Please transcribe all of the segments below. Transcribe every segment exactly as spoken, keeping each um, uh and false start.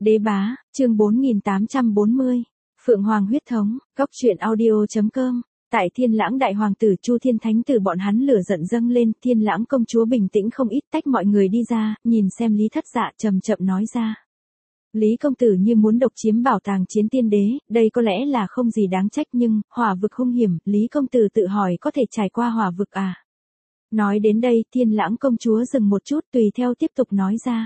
Đế bá, chương bốn nghìn tám trăm bốn mươi. Phượng Hoàng huyết thống, góc truyện audio.com. Tại Thiên Lãng đại hoàng tử Chu Thiên Thánh tử bọn hắn lửa giận dâng lên, Thiên Lãng công chúa bình tĩnh không ít, tách mọi người đi ra, nhìn xem Lý Thất Dạ chậm chậm nói ra. Lý công tử như muốn độc chiếm bảo tàng Chiến Tiên Đế, đây có lẽ là không gì đáng trách, nhưng hỏa vực hung hiểm, Lý công tử tự hỏi có thể trải qua hỏa vực à? Nói đến đây, Thiên Lãng công chúa dừng một chút, tùy theo tiếp tục nói ra.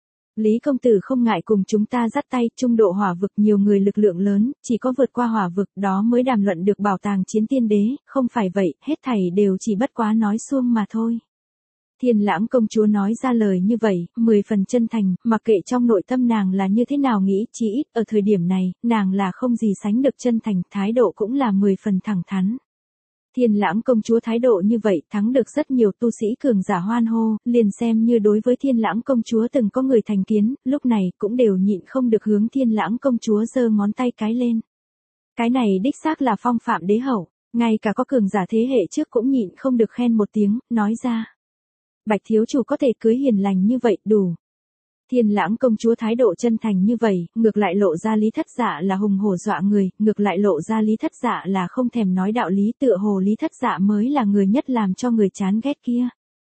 Lý công tử không ngại cùng chúng ta dắt tay, trung độ hỏa vực nhiều người lực lượng lớn, chỉ có vượt qua hỏa vực đó mới đàm luận được bảo tàng Chiến Tiên Đế, không phải vậy, hết thảy đều chỉ bất quá nói suông mà thôi. Thiên Lãng công chúa nói ra lời như vậy, mười phần chân thành, mặc kệ trong nội tâm nàng là như thế nào nghĩ, chỉ ít ở thời điểm này, nàng là không gì sánh được chân thành, thái độ cũng là mười phần thẳng thắn. Thiên Lãng công chúa thái độ như vậy thắng được rất nhiều tu sĩ cường giả hoan hô, liền xem như đối với Thiên Lãng công chúa từng có người thành kiến, lúc này cũng đều nhịn không được hướng Thiên Lãng công chúa giơ ngón tay cái lên. Cái này đích xác là phong phạm đế hậu, ngay cả có cường giả thế hệ trước cũng nhịn không được khen một tiếng, nói ra. Bạch thiếu chủ có thể cưới hiền lành như vậy, đủ. Thiên Lãng công chúa thái độ chân thành như vậy, ngược lại lộ ra Lý Thất Dạ là hùng hổ dọa người, ngược lại lộ ra Lý Thất Dạ là không thèm nói đạo lý, tựa hồ Lý Thất Dạ mới là người nhất làm cho người chán ghét kia.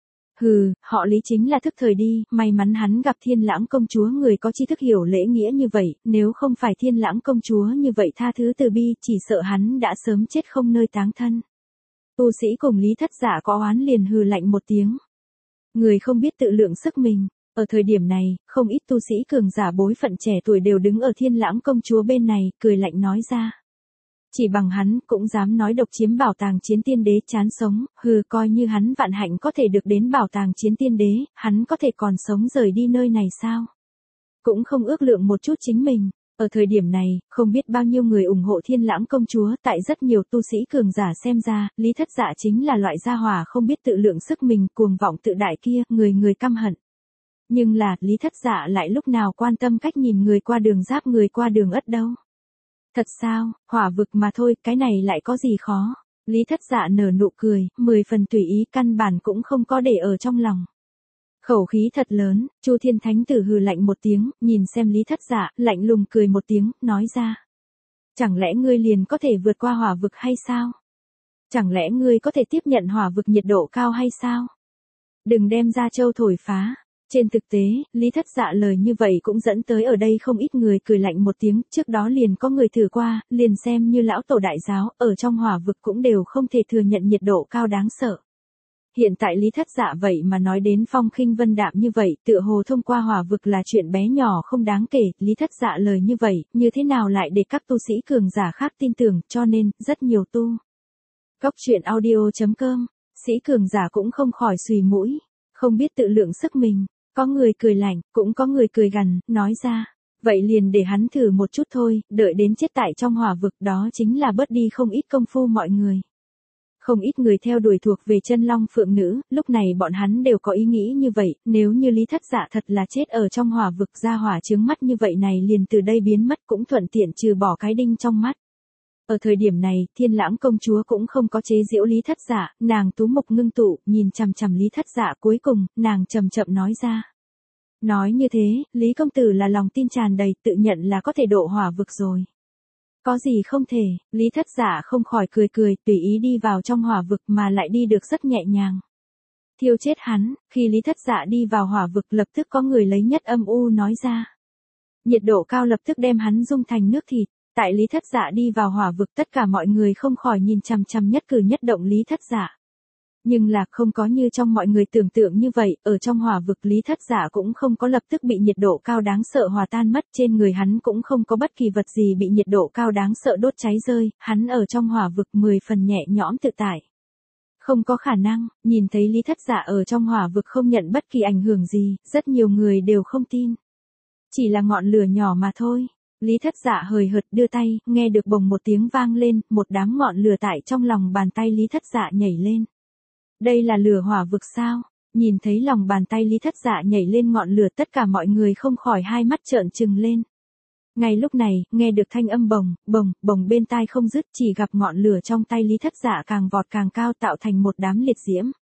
Hừ, họ Lý chính là thức thời đi, may mắn hắn gặp Thiên Lãng công chúa người có tri thức hiểu lễ nghĩa như vậy, nếu không phải Thiên Lãng công chúa như vậy tha thứ từ bi, chỉ sợ hắn đã sớm chết không nơi táng thân. Tu sĩ cùng Lý Thất Dạ có oán liền hừ lạnh một tiếng. Người không biết tự lượng sức mình. Ở thời điểm này, không ít tu sĩ cường giả bối phận trẻ tuổi đều đứng ở Thiên Lãng công chúa bên này, cười lạnh nói ra. Chỉ bằng hắn, cũng dám nói độc chiếm bảo tàng Chiến Tiên Đế chán sống, hừ, coi như hắn vạn hạnh có thể được đến bảo tàng Chiến Tiên Đế, hắn có thể còn sống rời đi nơi này sao? Cũng không ước lượng một chút chính mình. Ở thời điểm này, không biết bao nhiêu người ủng hộ Thiên Lãng công chúa, tại rất nhiều tu sĩ cường giả xem ra, Lý Thất Dạ chính là loại gia hỏa không biết tự lượng sức mình, cuồng vọng tự đại kia, người người căm hận. Nhưng là, Lý Thất Dạ lại lúc nào quan tâm cách nhìn người qua đường giáp người qua đường ất đâu. Thật sao, hỏa vực mà thôi, cái này lại có gì khó. Lý Thất Dạ nở nụ cười, mười phần tùy ý, căn bản cũng không có để ở trong lòng. Khẩu khí thật lớn, Chu Thiên Thánh tử hừ lạnh một tiếng, nhìn xem Lý Thất Dạ, lạnh lùng cười một tiếng, nói ra. Chẳng lẽ ngươi liền có thể vượt qua hỏa vực hay sao? Chẳng lẽ ngươi có thể tiếp nhận hỏa vực nhiệt độ cao hay sao? Đừng đem ra châu thổi phá. Trên thực tế, Lý Thất Dạ lời như vậy cũng dẫn tới ở đây không ít người cười lạnh một tiếng, trước đó liền có người thử qua, liền xem như lão tổ đại giáo, ở trong hỏa vực cũng đều không thể thừa nhận nhiệt độ cao đáng sợ. Hiện tại Lý Thất Dạ vậy mà nói đến phong khinh vân đạm như vậy, tựa hồ thông qua hỏa vực là chuyện bé nhỏ không đáng kể, Lý Thất Dạ lời như vậy, như thế nào lại để các tu sĩ cường giả khác tin tưởng, cho nên, rất nhiều tu. Góc truyện audio.com, sĩ cường giả cũng không khỏi xùy mũi, không biết tự lượng sức mình. Có người cười lạnh, cũng có người cười gằn, nói ra. Vậy liền để hắn thử một chút thôi, đợi đến chết tại trong hỏa vực đó chính là bớt đi không ít công phu mọi người. Không ít người theo đuổi thuộc về chân long phượng nữ, lúc này bọn hắn đều có ý nghĩ như vậy, nếu như Lý Thất Dạ thật là chết ở trong hỏa vực ra hỏa chướng mắt như vậy này liền từ đây biến mất cũng thuận tiện trừ bỏ cái đinh trong mắt. Ở thời điểm này, Thiên Lãng công chúa cũng không có chế giễu Lý Thất Dạ, nàng tú mục ngưng tụ, nhìn chằm chằm Lý Thất Dạ cuối cùng, nàng chậm chậm nói ra. Nói như thế, Lý công tử là lòng tin tràn đầy, tự nhận là có thể độ hỏa vực rồi. Có gì không thể, Lý Thất Dạ không khỏi cười cười, tùy ý đi vào trong hỏa vực mà lại đi được rất nhẹ nhàng. Thiêu chết hắn, khi Lý Thất Dạ đi vào hỏa vực lập tức có người lấy nhất âm u nói ra. Nhiệt độ cao lập tức đem hắn dung thành nước thịt. Tại Lý Thất Dạ đi vào hỏa vực tất cả mọi người không khỏi nhìn chằm chằm nhất cử nhất động Lý Thất Dạ. Nhưng là không có như trong mọi người tưởng tượng như vậy, ở trong hỏa vực Lý Thất Dạ cũng không có lập tức bị nhiệt độ cao đáng sợ hòa tan mất, trên người hắn cũng không có bất kỳ vật gì bị nhiệt độ cao đáng sợ đốt cháy rơi, hắn ở trong hỏa vực mười phần nhẹ nhõm tự tại. Không có khả năng, nhìn thấy Lý Thất Dạ ở trong hỏa vực không nhận bất kỳ ảnh hưởng gì, rất nhiều người đều không tin. Chỉ là ngọn lửa nhỏ mà thôi. Lý Thất Dạ hời hợt đưa tay, nghe được bồng một tiếng vang lên, một đám ngọn lửa tại trong lòng bàn tay Lý Thất Dạ nhảy lên. Đây là lửa hỏa vực sao? Nhìn thấy lòng bàn tay Lý Thất Dạ nhảy lên ngọn lửa tất cả mọi người không khỏi hai mắt trợn trừng lên. Ngay lúc này, nghe được thanh âm bồng, bồng, bồng bên tai không dứt, chỉ gặp ngọn lửa trong tay Lý Thất Dạ càng vọt càng cao tạo thành một đám liệt diễm.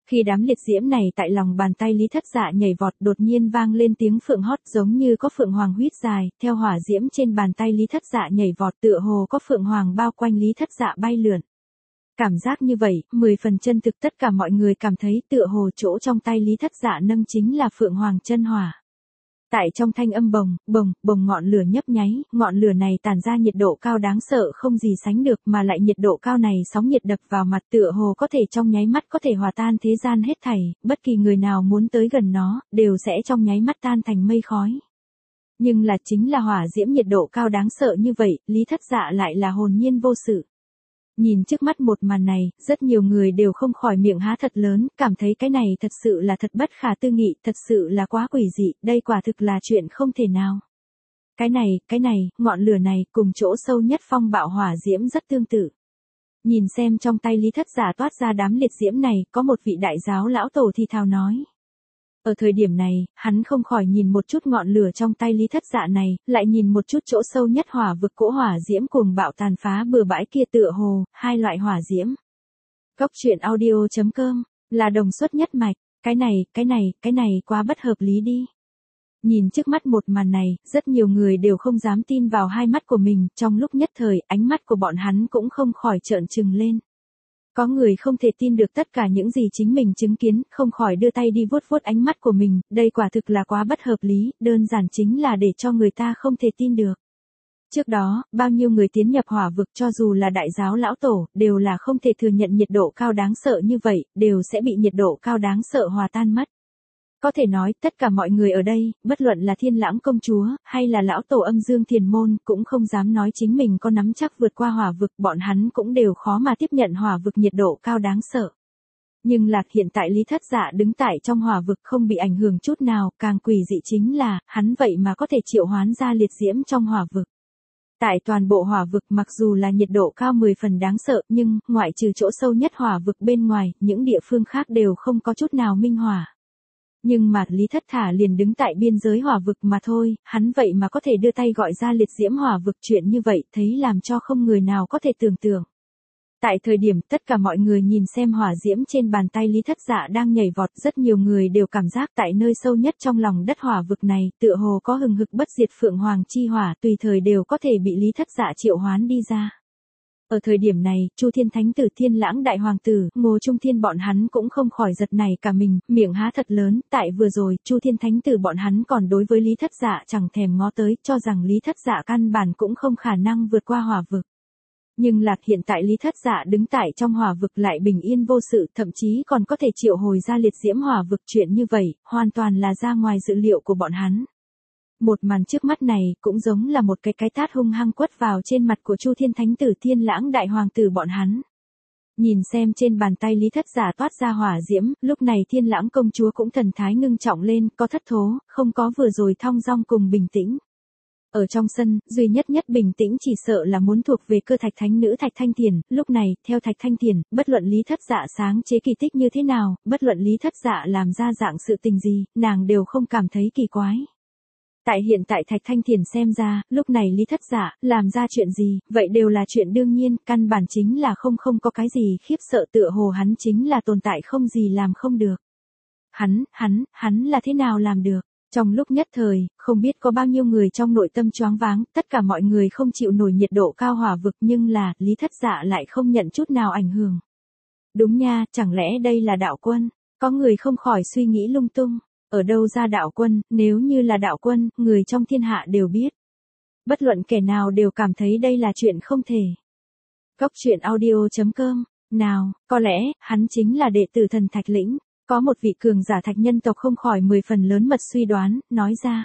Khi đám liệt diễm này tại lòng bàn tay Lý Thất Dạ nhảy vọt, đột nhiên vang lên tiếng phượng hót giống như có phượng hoàng huýt dài, theo hỏa diễm trên bàn tay Lý Thất Dạ nhảy vọt tựa hồ có phượng hoàng bao quanh Lý Thất Dạ bay lượn. Cảm giác như vậy, mười phần chân thực, tất cả mọi người cảm thấy tựa hồ chỗ trong tay Lý Thất Dạ nâng chính là phượng hoàng chân hỏa. Tại trong thanh âm bồng, bồng, bồng ngọn lửa nhấp nháy, ngọn lửa này tản ra nhiệt độ cao đáng sợ không gì sánh được, mà lại nhiệt độ cao này sóng nhiệt đập vào mặt tựa hồ có thể trong nháy mắt có thể hòa tan thế gian hết thảy, bất kỳ người nào muốn tới gần nó, đều sẽ trong nháy mắt tan thành mây khói. Nhưng là chính là hỏa diễm nhiệt độ cao đáng sợ như vậy, Lý Thất Dạ lại là hồn nhiên vô sự. Nhìn trước mắt một màn này, rất nhiều người đều không khỏi miệng há thật lớn, cảm thấy cái này thật sự là thật bất khả tư nghị, thật sự là quá quỷ dị, đây quả thực là chuyện không thể nào. Cái này, cái này, ngọn lửa này, cùng chỗ sâu nhất phong bạo hỏa diễm rất tương tự. Nhìn xem trong tay Lý Thất Dạ toát ra đám liệt diễm này, có một vị đại giáo lão tổ thì thào nói. Ở thời điểm này, hắn không khỏi nhìn một chút ngọn lửa trong tay Lý Thất Dạ này, lại nhìn một chút chỗ sâu nhất hỏa vực cỗ hỏa diễm cuồng bạo tàn phá bừa bãi kia tựa hồ, hai loại hỏa diễm. Góc truyện audio chấm com, là đồng xuất nhất mạch, cái này, cái này, cái này quá bất hợp lý đi. Nhìn trước mắt một màn này, rất nhiều người đều không dám tin vào hai mắt của mình, trong lúc nhất thời, ánh mắt của bọn hắn cũng không khỏi trợn trừng lên. Có người không thể tin được tất cả những gì chính mình chứng kiến, không khỏi đưa tay đi vuốt vuốt ánh mắt của mình, đây quả thực là quá bất hợp lý, đơn giản chính là để cho người ta không thể tin được. Trước đó, bao nhiêu người tiến nhập hỏa vực cho dù là đại giáo lão tổ, đều là không thể thừa nhận nhiệt độ cao đáng sợ như vậy, đều sẽ bị nhiệt độ cao đáng sợ hòa tan mất. Có thể nói, tất cả mọi người ở đây, bất luận là Thiên Lãng công chúa, hay là lão tổ Âm Dương Thiền Môn, cũng không dám nói chính mình có nắm chắc vượt qua hỏa vực, bọn hắn cũng đều khó mà tiếp nhận hỏa vực nhiệt độ cao đáng sợ. Nhưng là hiện tại Lý Thất Dạ đứng tại trong hỏa vực không bị ảnh hưởng chút nào, càng quỷ dị chính là, hắn vậy mà có thể triệu hoán ra liệt diễm trong hỏa vực. Tại toàn bộ hỏa vực mặc dù là nhiệt độ cao mười phần đáng sợ, nhưng, ngoại trừ chỗ sâu nhất hỏa vực bên ngoài, những địa phương khác đều không có chút nào minh hỏa. Nhưng mà Lý Thất Thả liền đứng tại biên giới hỏa vực mà thôi, hắn vậy mà có thể đưa tay gọi ra liệt diễm hỏa vực, chuyện như vậy thấy làm cho không người nào có thể tưởng tượng. Tại thời điểm tất cả mọi người nhìn xem hỏa diễm trên bàn tay Lý Thất Dạ đang nhảy vọt, rất nhiều người đều cảm giác tại nơi sâu nhất trong lòng đất hỏa vực này, tựa hồ có hừng hực bất diệt phượng hoàng chi hỏa, tùy thời đều có thể bị Lý Thất Dạ triệu hoán đi ra. Ở thời điểm này, Chu Thiên Thánh Tử Thiên Lãng Đại Hoàng Tử, Ngô Trung Thiên bọn hắn cũng không khỏi giật nảy cả mình, miệng há thật lớn, tại vừa rồi, Chu Thiên Thánh Tử bọn hắn còn đối với Lý Thất Dạ chẳng thèm ngó tới, cho rằng Lý Thất Dạ căn bản cũng không khả năng vượt qua hỏa vực. Nhưng là hiện tại Lý Thất Dạ đứng tại trong hỏa vực lại bình yên vô sự, thậm chí còn có thể triệu hồi ra liệt diễm hỏa vực, chuyện như vậy, hoàn toàn là ra ngoài dự liệu của bọn hắn. Một màn trước mắt này cũng giống là một cái cái tát hung hăng quất vào trên mặt của Chu Thiên Thánh Tử Thiên Lãng Đại Hoàng Tử bọn hắn. Nhìn xem trên bàn tay Lý Thất Dạ toát ra hỏa diễm, lúc này Thiên Lãng công chúa cũng thần thái ngưng trọng lên, có thất thố, không có vừa rồi thong dong cùng bình tĩnh. Ở trong sân, duy nhất nhất bình tĩnh chỉ sợ là muốn thuộc về cơ Thạch Thánh Nữ Thạch Thanh Thiền, lúc này, theo Thạch Thanh Thiền, bất luận Lý Thất Dạ sáng chế kỳ tích như thế nào, bất luận Lý Thất Dạ làm ra dạng sự tình gì, nàng đều không cảm thấy kỳ quái. Tại hiện tại Thạch Thanh Thiền xem ra, lúc này Lý Thất Dạ, làm ra chuyện gì, vậy đều là chuyện đương nhiên, căn bản chính là không không có cái gì khiếp sợ, tựa hồ hắn chính là tồn tại không gì làm không được. Hắn, hắn, hắn là thế nào làm được? Trong lúc nhất thời, không biết có bao nhiêu người trong nội tâm choáng váng, tất cả mọi người không chịu nổi nhiệt độ cao hỏa vực, nhưng là, Lý Thất Dạ lại không nhận chút nào ảnh hưởng. Đúng nha, chẳng lẽ đây là đạo quân? Có người không khỏi suy nghĩ lung tung. Ở đâu ra đạo quân, nếu như là đạo quân, người trong thiên hạ đều biết. Bất luận kẻ nào đều cảm thấy đây là chuyện không thể. Góc truyện audio chấm com, nào, có lẽ, hắn chính là đệ tử thần Thạch Lĩnh. Có một vị cường giả thạch nhân tộc không khỏi mười phần lớn mật suy đoán, nói ra.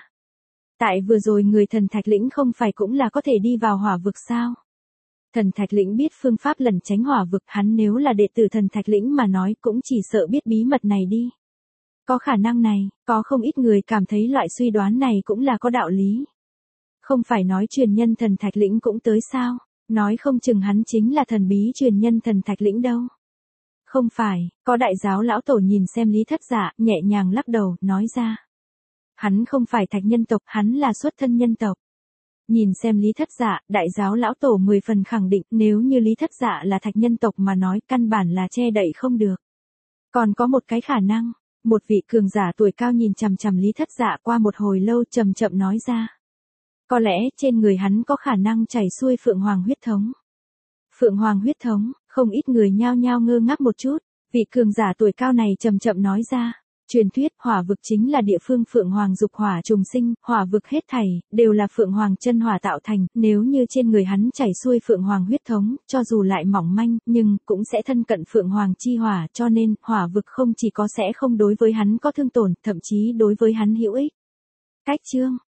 Tại vừa rồi người thần Thạch Lĩnh không phải cũng là có thể đi vào hỏa vực sao? Thần Thạch Lĩnh biết phương pháp lẩn tránh hỏa vực, hắn nếu là đệ tử thần Thạch Lĩnh mà nói cũng chỉ sợ biết bí mật này đi. Có khả năng này, có không ít người cảm thấy loại suy đoán này cũng là có đạo lý. Không phải nói truyền nhân thần Thạch Lĩnh cũng tới sao, nói không chừng hắn chính là thần bí truyền nhân thần Thạch Lĩnh đâu. Không phải, có đại giáo lão tổ nhìn xem Lý Thất Dạ, nhẹ nhàng lắc đầu, nói ra. Hắn không phải thạch nhân tộc, hắn là xuất thân nhân tộc. Nhìn xem Lý Thất Dạ, đại giáo lão tổ mười phần khẳng định, nếu như Lý Thất Dạ là thạch nhân tộc mà nói, căn bản là che đậy không được. Còn có một cái khả năng, một vị cường giả tuổi cao nhìn chằm chằm Lý Thất Dạ qua một hồi lâu chậm chậm nói ra. Có lẽ trên người hắn có khả năng chảy xuôi Phượng Hoàng huyết thống. Phượng Hoàng huyết thống, không ít người nhao nhao ngơ ngác một chút, vị cường giả tuổi cao này chậm chậm nói ra. Truyền thuyết hỏa vực chính là địa phương Phượng Hoàng dục hỏa trùng sinh, hỏa vực hết thảy, đều là Phượng Hoàng chân hỏa tạo thành, nếu như trên người hắn chảy xuôi Phượng Hoàng huyết thống, cho dù lại mỏng manh, nhưng cũng sẽ thân cận Phượng Hoàng chi hỏa, cho nên, hỏa vực không chỉ có sẽ không đối với hắn có thương tổn, thậm chí đối với hắn hữu ích. Cách chương